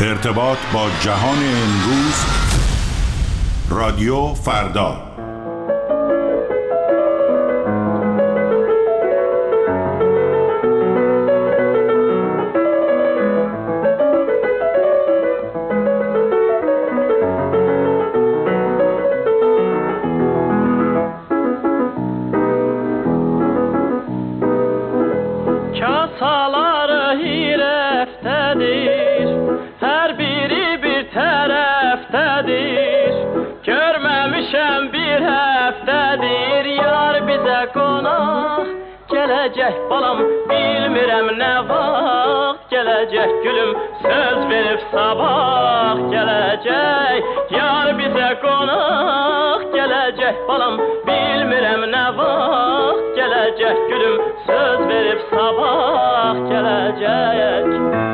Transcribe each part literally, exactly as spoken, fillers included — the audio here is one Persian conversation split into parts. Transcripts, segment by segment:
ارتباط با جهان امروز. رادیو فردا. Gelecek balam bilmirəm nə vaxt Gelecek gülüm söz verib sabah Gelecek yar bizə qonaq Gelecek balam bilmirəm nə vaxt Gelecek gülüm söz verib sabah Gelecek.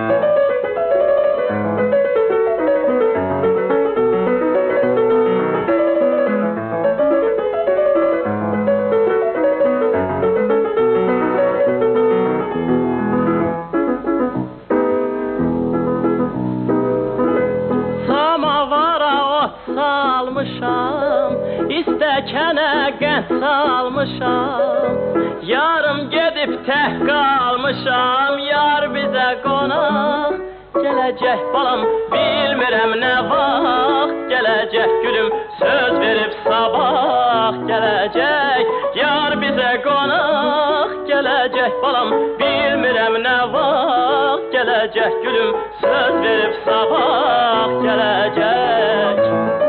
İstəkənə qənd salmışam Yarım gedib tək qalmışam Yar bizə qonaq Gelecek balam bilmirəm nə vaxt Gelecek gülüm söz verib sabah Gelecek yar bizə qonaq Gelecek balam bilmirəm nə vaxt Gelecek gülüm söz verib sabah Gelecek.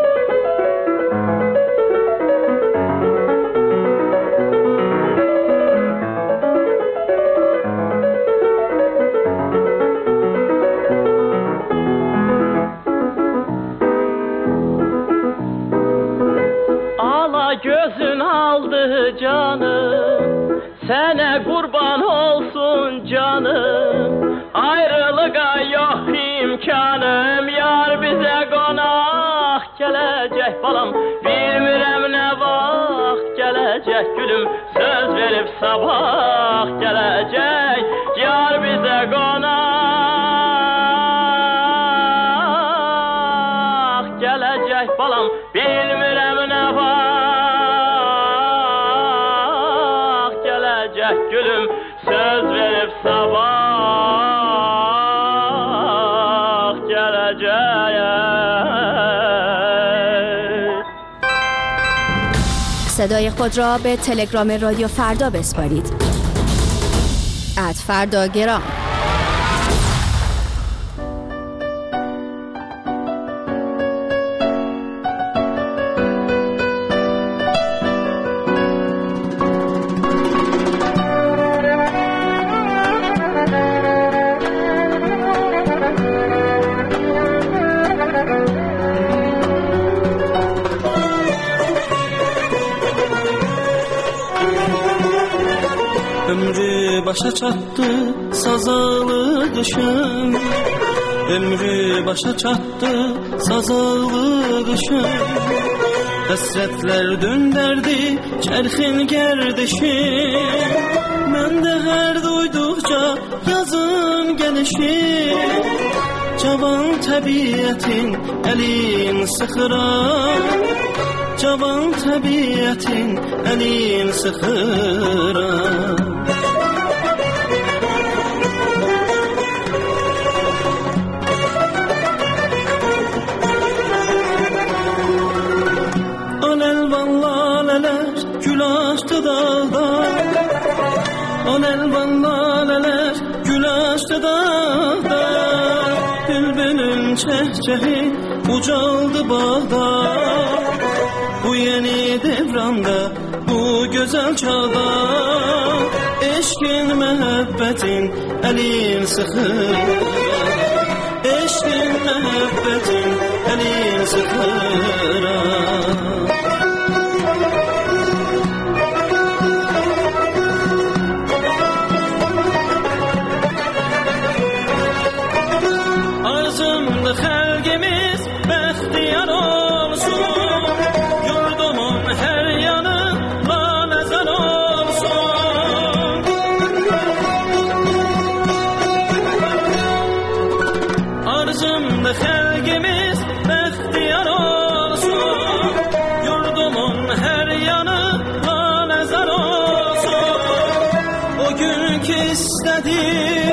Gözün aldı canım Sənə qurban olsun canım Ayrılığa yox imkanım Yar bizə qonaq Gelecek balam bilmirəm nə vaxt Gelecek gülüm söz verib sabah Gelecek yar bizə qonaq Gelecek balam bilmirəm nə vaxt gülüm söz verib sabah gelecek. صدای خود را به تلگرام رادیو فردا بسپارید. ات فرداگرام. Ömrü başa çattı sazalı kışım Ömrü başa çattı sazalı kışım Həsrətlər döndərdi çərxin gərdişim Mən də hər duyduqca yazın gəlişim Cavan təbiətin əlin sıxıram Cavan təbiətin əlin sıxıram dağda On elvan laleler gül açtı dağda Bülbülün çehçehi ucaldı bağda Bu yeni devranda bu güzel çağda Eşkin məhəbbətin əlin sıxır Eşkin məhəbbətin əlin sıxır Xəlqimiz bəxtiyar olsun Yurdumun hər yanı laləzər olsun arzum da xalqimiz bəxtiyar olsun. Yurdumun her yanı lanezar olsun. O gün ki istedi,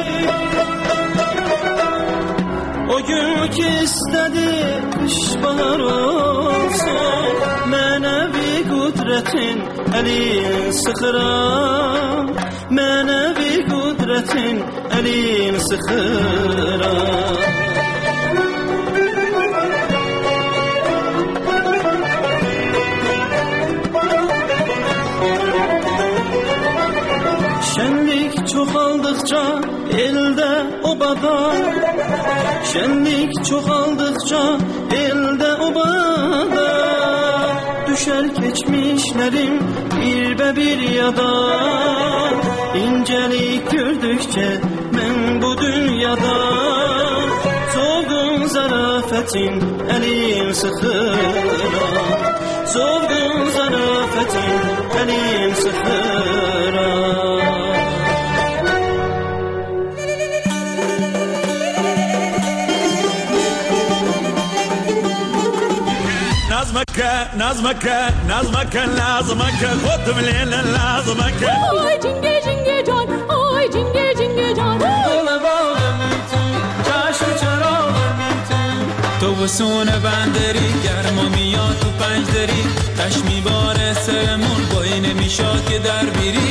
o gün ki istedi kış bahar olsun. Mənəvi qudretin elin sıxıram, mənəvi qudretin elin sıxıram. Şenlik çoxaldıqca elde obada, şenlik çoxaldıqca elde obada, düşer geçmişlerim bir be bir yada. İncelik gördükçe ben bu dünyada, solgun zarafetin elim sıxıram, solgun zarafetin elim sıxıram. نظمك نظمك نظمك لازمك خذ من لازمك oy cinge cinge can oy cinge cinge can تو بسون بندری گرما میاد تو پنج دری تشمی باره سرمون با این میشاد که در بیری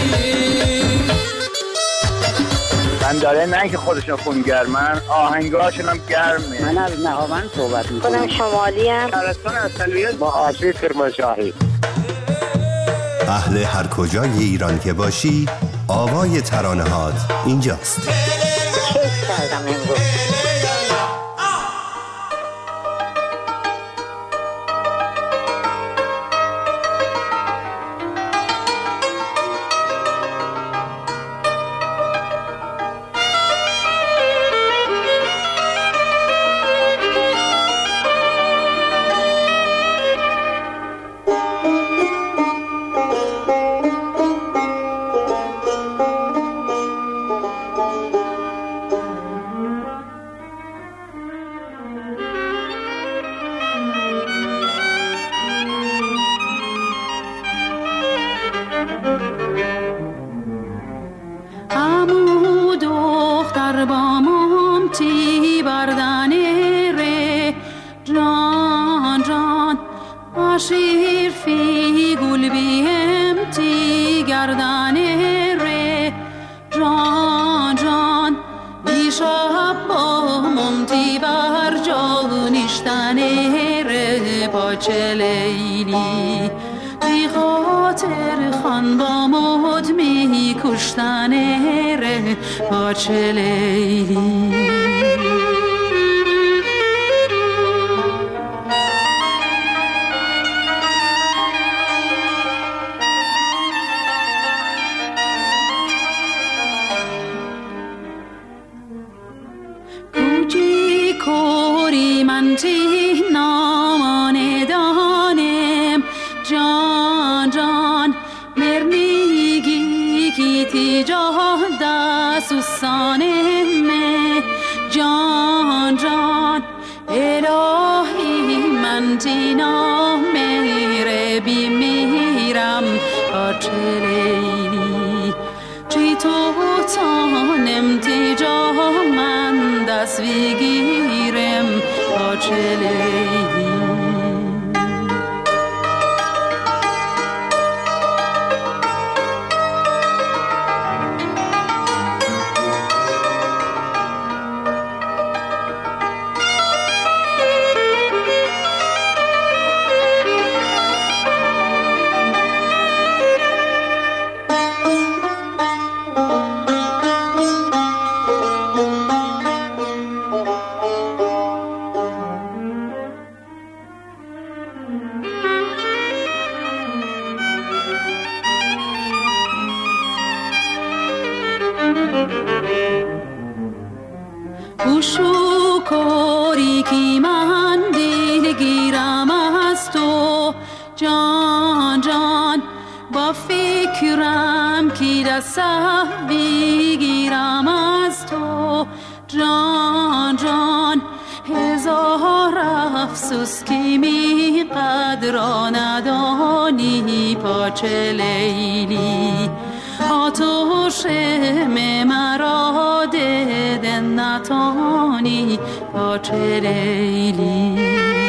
بنداره نه که خودشون خونگرمن آهنگاشون هم گرمه. من از نهاوند صحبت میکنم. خودم شمالی ام. شهرستان اصلیت با آشی کرمانشاهی. اهل هر کجای ایران که باشی آوای ترانه‌هات اینجاست. کیف کردم امروز. افسوس کی می قدر ندانی پاچه لیلی آتوش مرا ده نتانی پاچه لیلی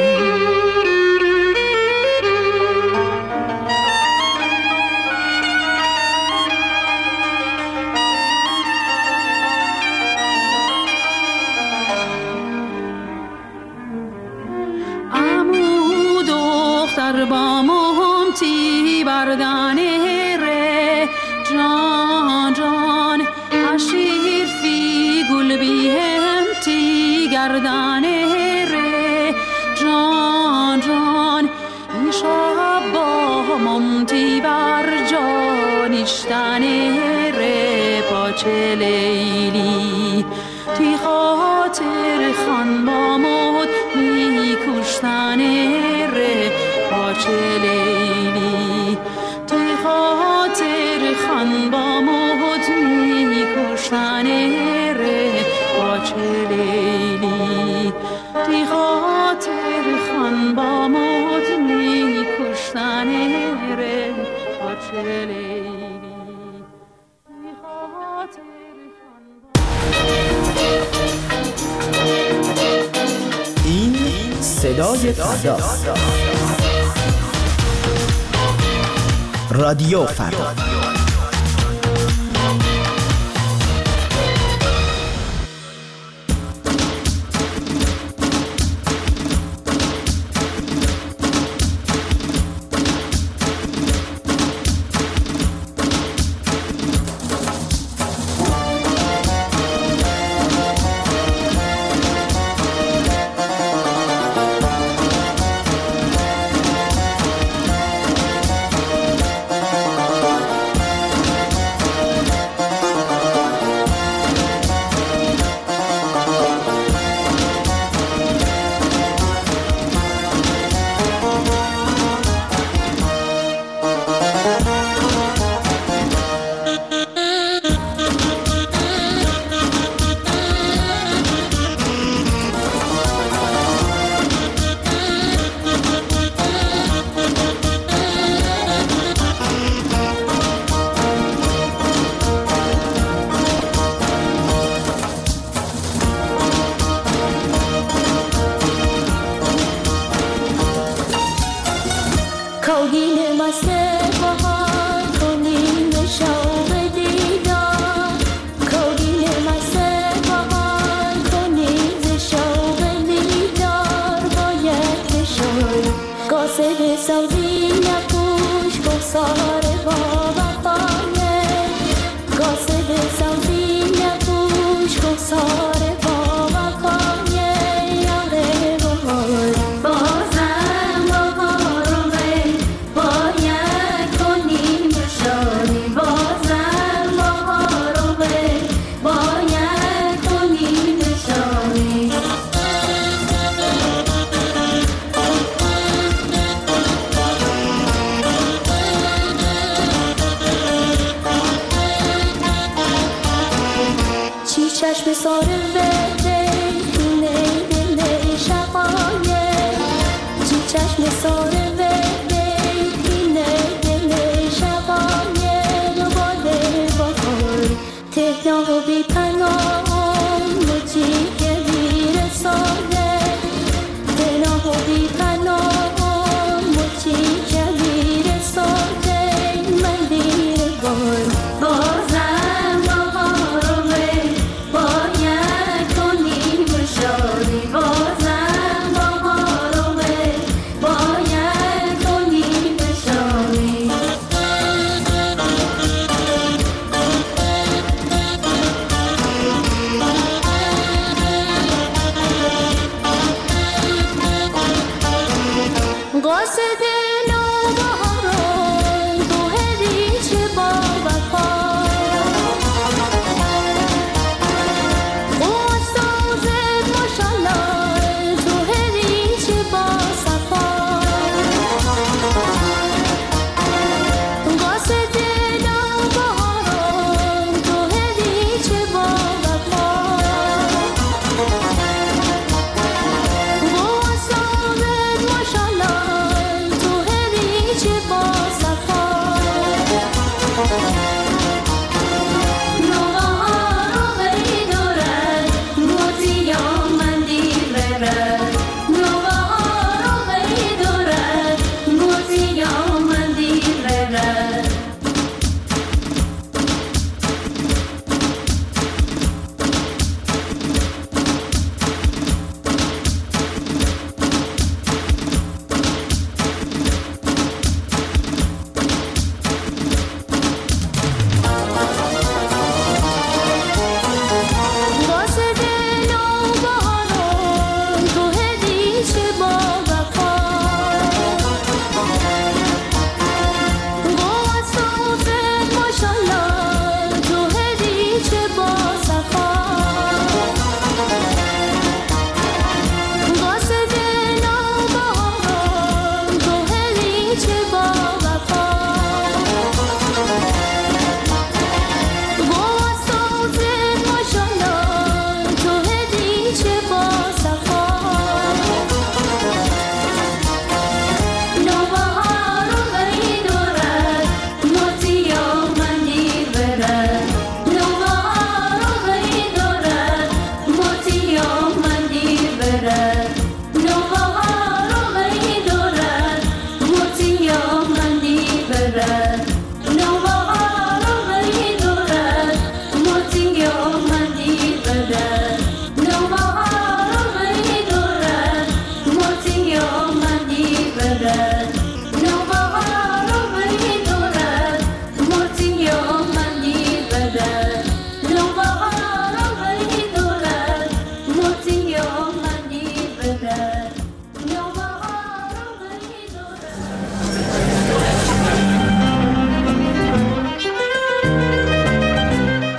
با مهمتی بردانه ره جان جان اشیر فی گل بیهمتی گردانه ره جان جان این شب با ممتی بر جانشتنه ره پاچه لیلی تی خاطر خان با مهد می کشتنه ره پاچه لیلی توی خاطر خان با مهد می کشتنه ره پاچه لیلی توی خاطر خان با مهد می کشتنه ره پاچه لیلی توی خاطر این صدای فردا رادیو فردا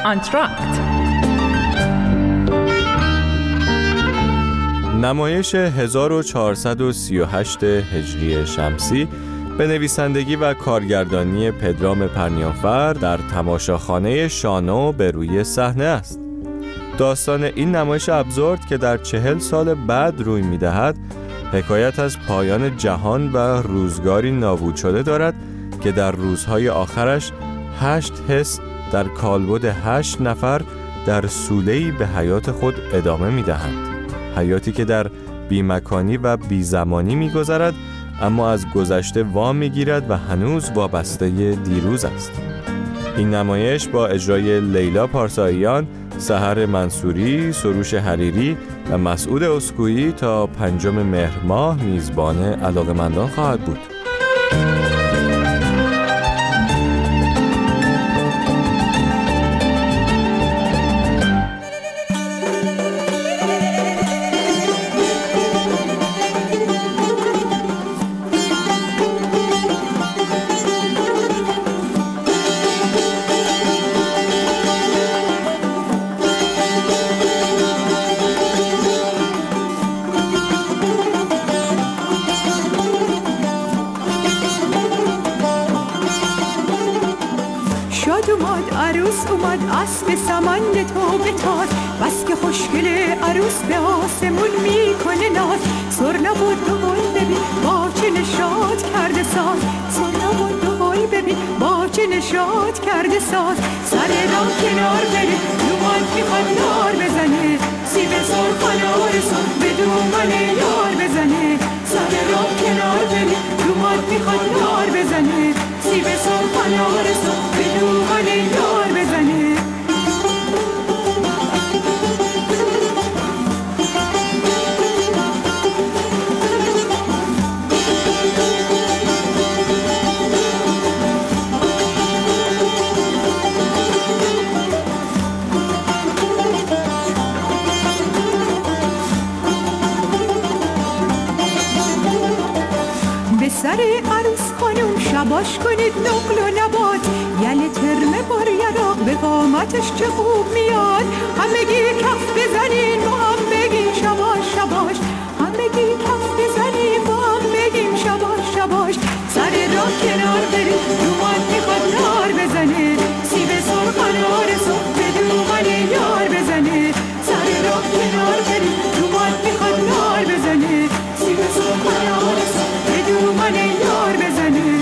آنتراکت. نمایش هزار و چهارصد و سی و هشت هجری شمسی به نویسندگی و کارگردانی پدرام پرنیانفر در تماشاخانه شانو به روی صحنه است. داستان این نمایش ابزورد که در چهل سال بعد روی می‌دهد، حکایت از پایان جهان و روزگاری نابود شده دارد که در روزهای آخرش هشت حس در کالبد هشت نفر در سوله‌ای به حیات خود ادامه می‌دهند. حیاتی که در بی‌مکانی و بی‌زمانی می‌گذرد، اما از گذشته وام می‌گیرد و هنوز وابسته دیروز است. این نمایش با اجرای لیلا پارساییان، سحر منصوری، سروش حریری و مسعود اسکویی تا پنجم مهر ماه میزبان علاقه‌مندان خواهد بود. اسب سمند تو بتاز بس که خوشگل عروس به آسمون میکنه ناز سر نبود دو گل ببین با چه نشاط کرده ساز سر نبود دو گل ببین با چه نشاط کرده ساز سر راه کنار بره دومان میخواد نار بزنه سیب سرخ و نارسان به دومان یار بزنه سر راه کنار بره دومان میخواد نار بزنه سیب سرخ و نارسان به دومان یار بزنه سر عروس خانم شباش کنید نقل و نبات یل ترمه بار یراق به قامتش چه خوب میاد همگی کف بزنین با هم بگیم شباش شباش همگی کف بزنین با هم بگیم شباش شباش سر راه کنار برید دومان میخواد نار بزنه سیب سرخ و نارسان به دومان یار بزنه سر راه کنار برید دومان میخواد نار بزنه سیب سرخ و نارسان به دومان یار بزنه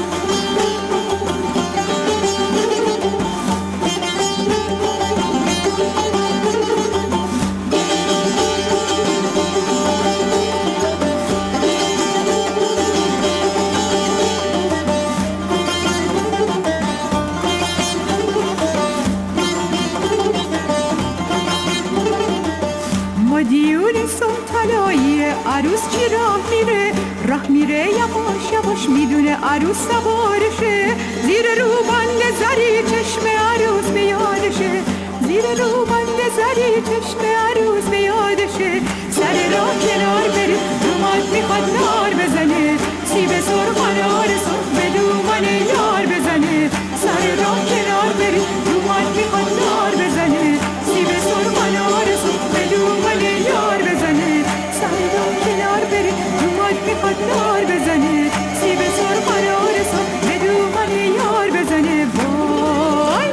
عروس چی راه میره راه میره یواش یواش میدونه عروس سوارشه زیر روبند زری چشم عروس بیادشه زیر روبند زری چشم عروس بیادشه سر راه کنار بره دومان میخواد نار بزنه سیب سرخ و نارسان به دومان یار بزنه سر راه کنار بره دومان میخواد نار بزنه سیب سرخ و نارسان به دومان یار بزنه سر راه کنار بره دومان میخواد نار بزنه سیب سرخ و نارسان به دومان یار بزنه وای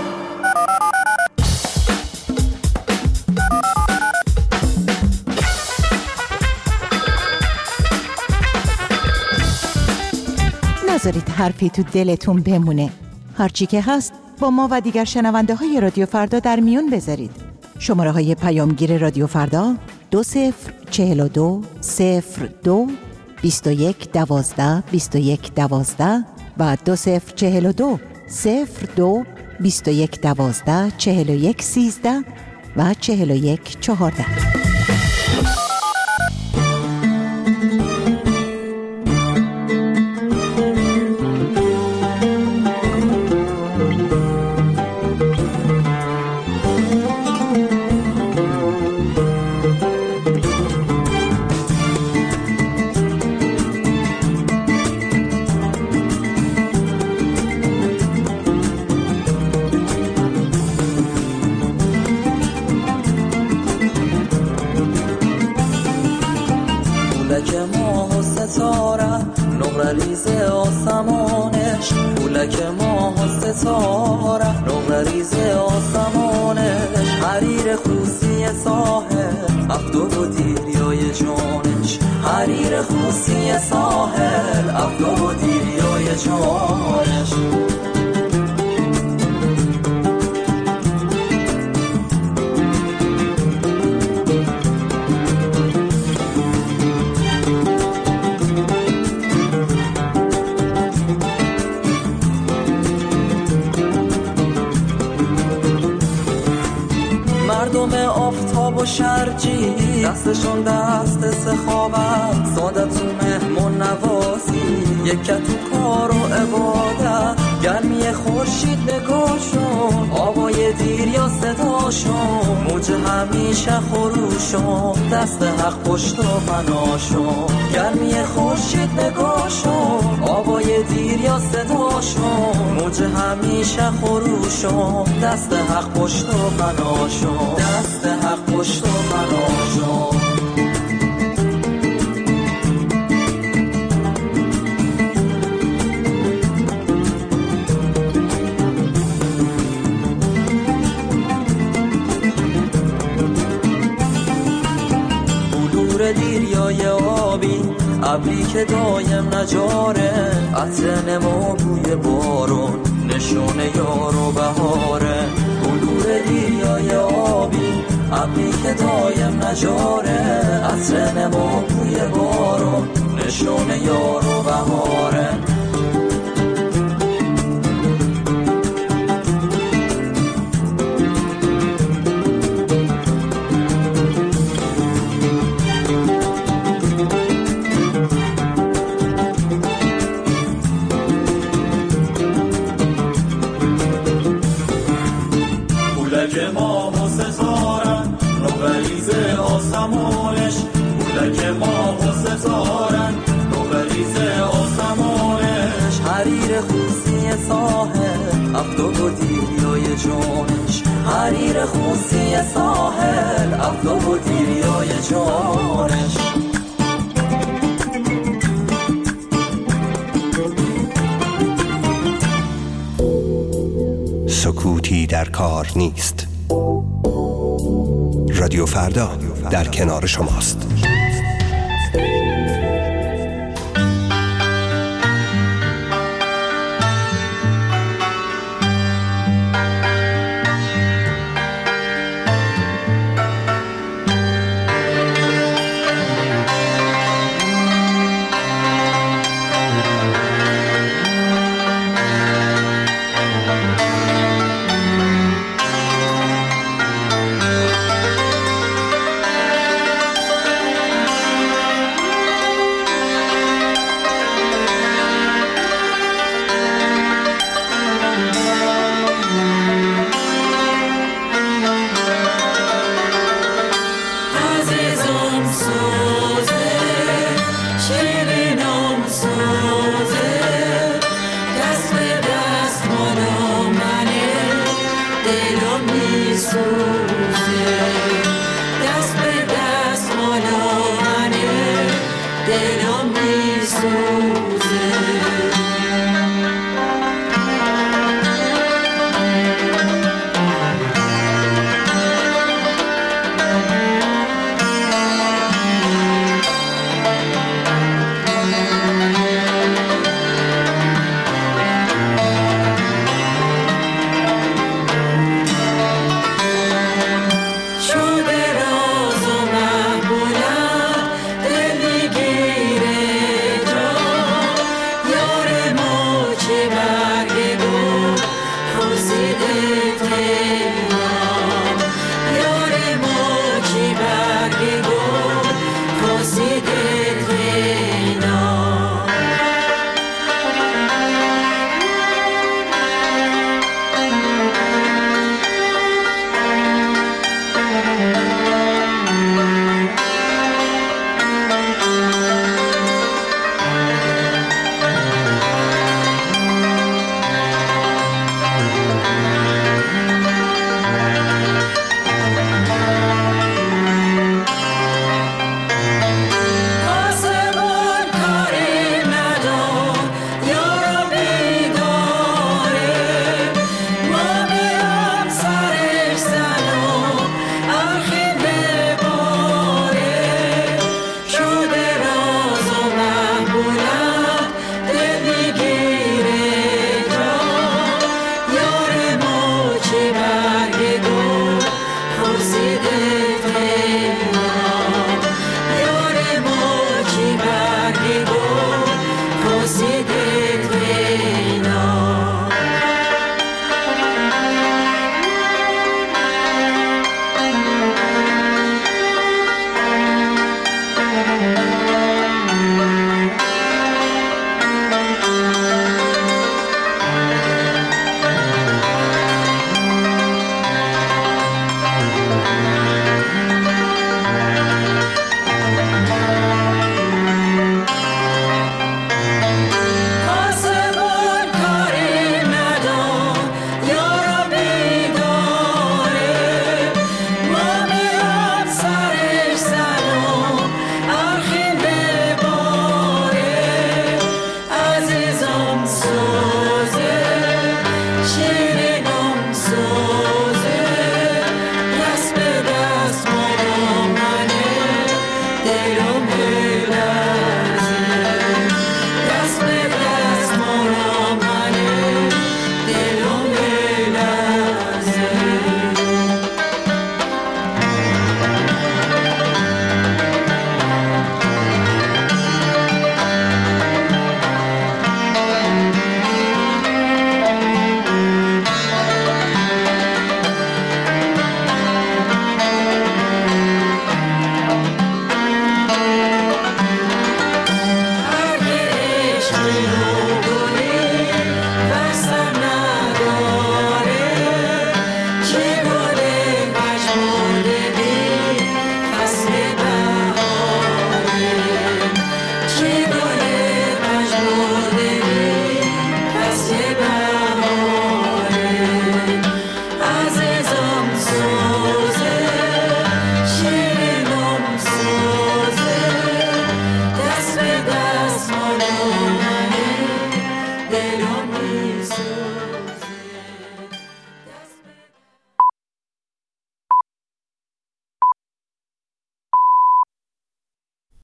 نذارید حرفی تو دلتون بمونه. هرچی که هست با ما و دیگر شنونده های رادیو فردا در میون بذارید. شماره های پیامگیر رادیو فردا دو صفر چهل و دو صفر دو بیست و یک دوازده بیست و یک دوازده و دو صفر چهل و دو صفر دو بیست و یک دوازده چهل و یک سیزده و چهل و یک چهارده. پولک ماه و ستاره نقره ریز آسمانش، پولک ماه و ستاره نقره ریز آسمانش، حریر خوسی ساحل افدود و دیریای جانش، حریر خوسی ساحل افدود و دیریای جانش. مردم آفتاب و شرجی دستشون دست سخاوت، ساده تو مهمون نوازی یکه تو کار و عبادت، گرمی خورشید نگاهشون آوای دیر یا صداشون، موج همیشه خروشون دست حق پشت و پناشون، گرمی خورشید نگاهشون آوای دیر یا صداشون، موج همیشه خروشون دست حق پشت و پناشون، دست حق پشت و پناشون. دیریای آبی ابری که دایم نجاره، عطر نما بوی بارون نشونه یار و بهاره، بلور دیریای آبی ابری که دایم نجاره، عطر نما بوی بارون نشونه یار و بهاره. پولک ماه و ستاره نوبریز آسمانش، پولک ماه و ستاره نوبریز آسمانش، حریر خوسی ساحل افدود و دیریای جانش، حریر خوسی ساحل افدود و دیریای جانش. سکوتی در کار نیست. رادیو فردا در کنار شماست. دل میگیره جا میر و میرم